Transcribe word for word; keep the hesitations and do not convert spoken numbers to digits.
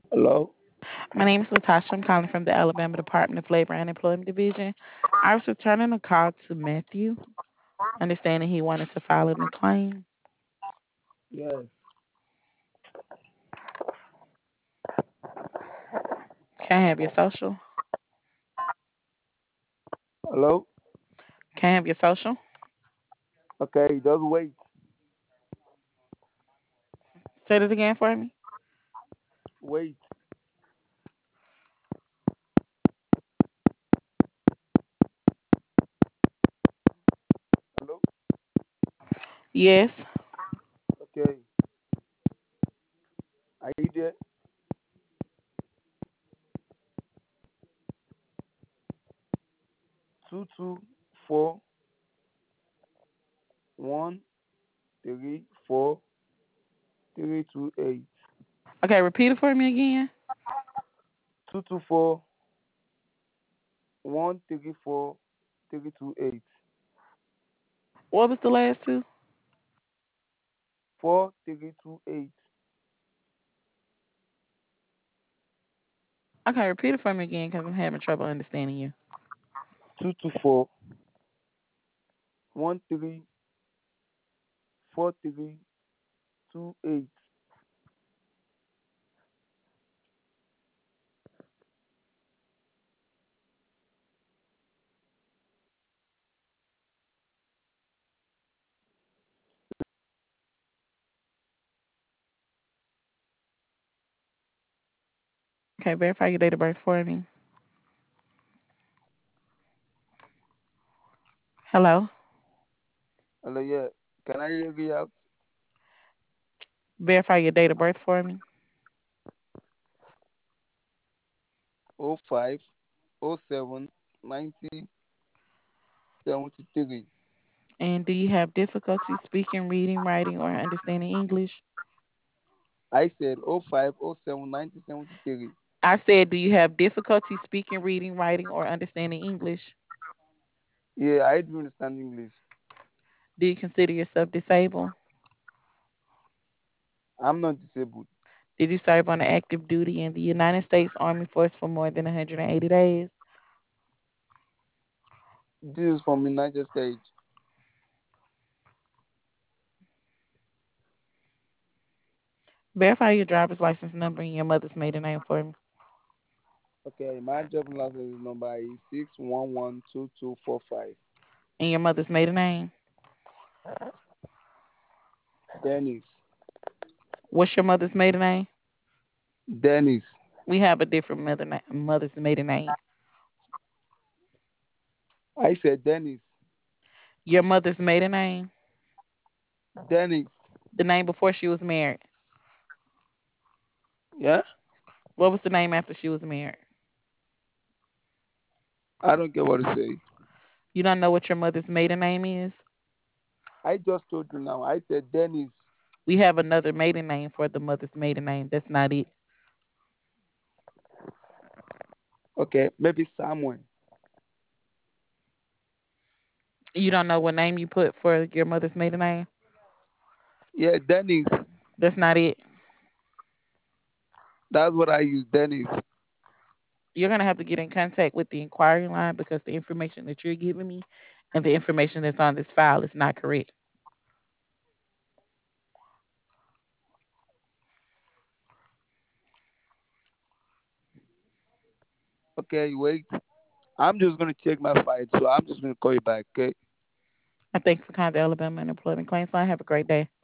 Hello? My name is Latasha. I'm calling from the Alabama Department of Labor and Employment Division. I was returning a call to Matthew, understanding he wanted to file a claim. Yes. Can I have your social? Hello? Can I have your social? Okay, just wait. Say it again for me. Wait. Hello? Yes. Okay. Are you there? Two two four one three four three two eight. Okay, repeat it for me again. Two two four one three four three two eight. What was the last two? Four three two eight. Okay, repeat it for me again because I'm having trouble understanding you. Two two four one three four three two eight. Okay, verify your date of birth for me. Hello. Hello, yeah. Can I hear you out? Verify your date of birth for me. O five O seven ninety seventy three. And do you have difficulty speaking, reading, writing, or understanding English? I said O five O seven ninety seventy three. I said, do you have difficulty speaking, reading, writing, or understanding English? Yeah, I do understand English. Do you consider yourself disabled? I'm not disabled. Did you serve on the active duty in the United States Army Force for more than one hundred eighty days? This is from United States. Verify your driver's license number and your mother's maiden name for me. Okay, my driving license number is six one one two two four five. And your mother's maiden name. Dennis. What's your mother's maiden name? Dennis. We have a different mother na- mother's maiden name. I said Dennis. Your mother's maiden name. Dennis. The name before she was married. Yeah? What was the name after she was married? I don't get what to say. You don't know what your mother's maiden name is? I just told you now. I said Dennis. We have another maiden name for the mother's maiden name. That's not it. Okay, maybe Samuel. You don't know what name you put for your mother's maiden name? Yeah, Dennis. That's not it. That's what I use, Dennis. You're gonna have to get in contact with the inquiry line because the information that you're giving me and the information that's on this file is not correct. Okay, wait. I'm just gonna check my file, so I'm just gonna call you back, okay? I thank you for calling the Alabama Unemployment Claims Line. Have a great day.